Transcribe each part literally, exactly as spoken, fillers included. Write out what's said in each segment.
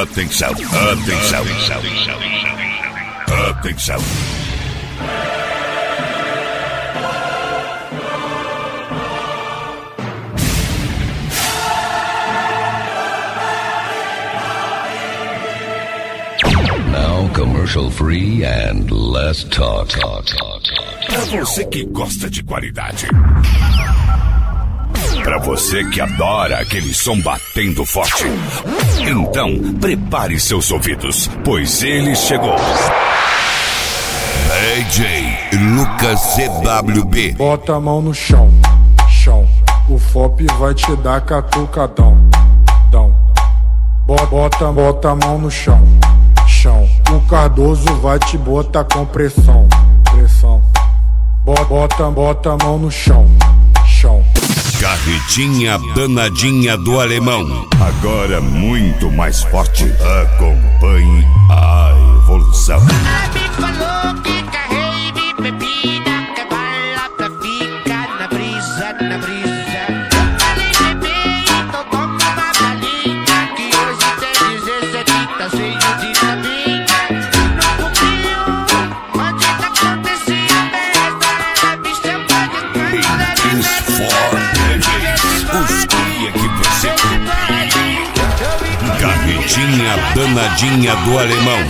Atenção, atenção, atenção, atenção. Now commercial free and less talk. talk, talk, talk. Pra você que gosta de qualidade. Pra você que adora aquele som batendo forte. Então, prepare seus ouvidos, pois ele chegou. D J Lucas C W B. Bota a mão no chão, chão. O F O P vai te dar catucadão, dão. Bota, bota a mão no chão, chão. O Cardoso vai te botar com pressão, pressão. Bota, bota a mão no chão, chão. Carretinha danadinha do alemão. Agora muito mais forte. Acompanhe a evolução. Falou que carrei de bebida, que bala pra ficar na brisa, na brisa. Eu falei bebê, então toma uma balinha, que hoje tem dezessete, tá cheio de tabinha. Não cumpriu, onde tá acontecendo merda, a bicha pode estar. Os cria que você Carretinha danadinha do alemão.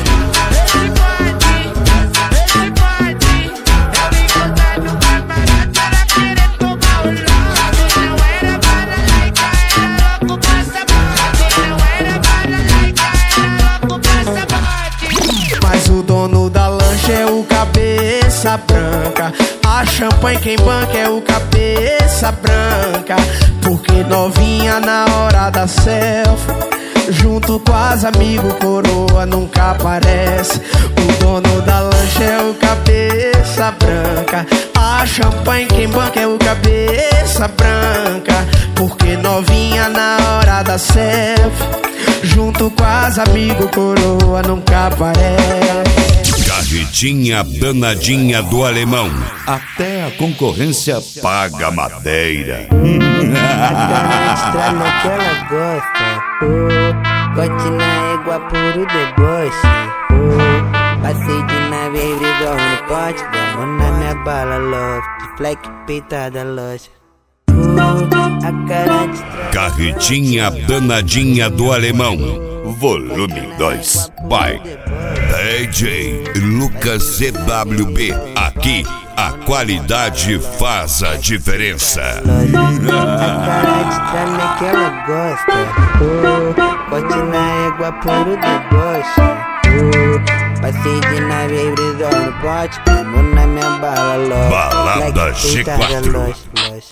Mas o dono da lancha é o cabeça branca. A champanhe quem banca é o cabeça branca. Porque novinha na hora da selfie, junto com as amigos, coroa nunca aparece. O dono da lancha é o cabeça branca. A champanhe quem banca é o cabeça branca. Porque novinha na hora da selfie, junto com as amigos, coroa nunca aparece. Carretinha danadinha do alemão. Até a concorrência paga madeira. Estrada que ela gosta, oh, bote na égua puro deboche, oh, passei de nave híbrido no pote, vamos na minha bala love, de fleck peitada loja, oh, a cara de Carretinha danadinha do alemão. Volume dois. By D J Lucas C W B. Aqui a qualidade faz a diferença. a cara de trame que ela gosta, oh, bote na égua puro deboche, oh, passei de nave híbrido no pote, vamos na minha bala love, Balada fleck G peitada quatro. loja, loja.